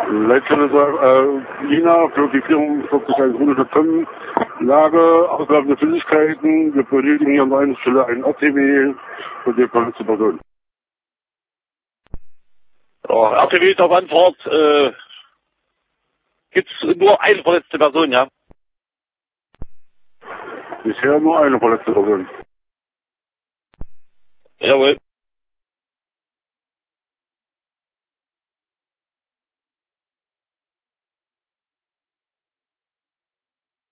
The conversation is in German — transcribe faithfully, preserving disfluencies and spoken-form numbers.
Leitstelle äh, Lina für die vierundvierzig grüne Lage, ausgabende Flüssigkeiten. Wir benötigen hier an einer Stelle einen A T W für die verletzte Person. Ja, R T W ist auf Antwort. Äh, gibt's nur eine verletzte Person, ja? Bisher nur eine verletzte Person. Jawohl.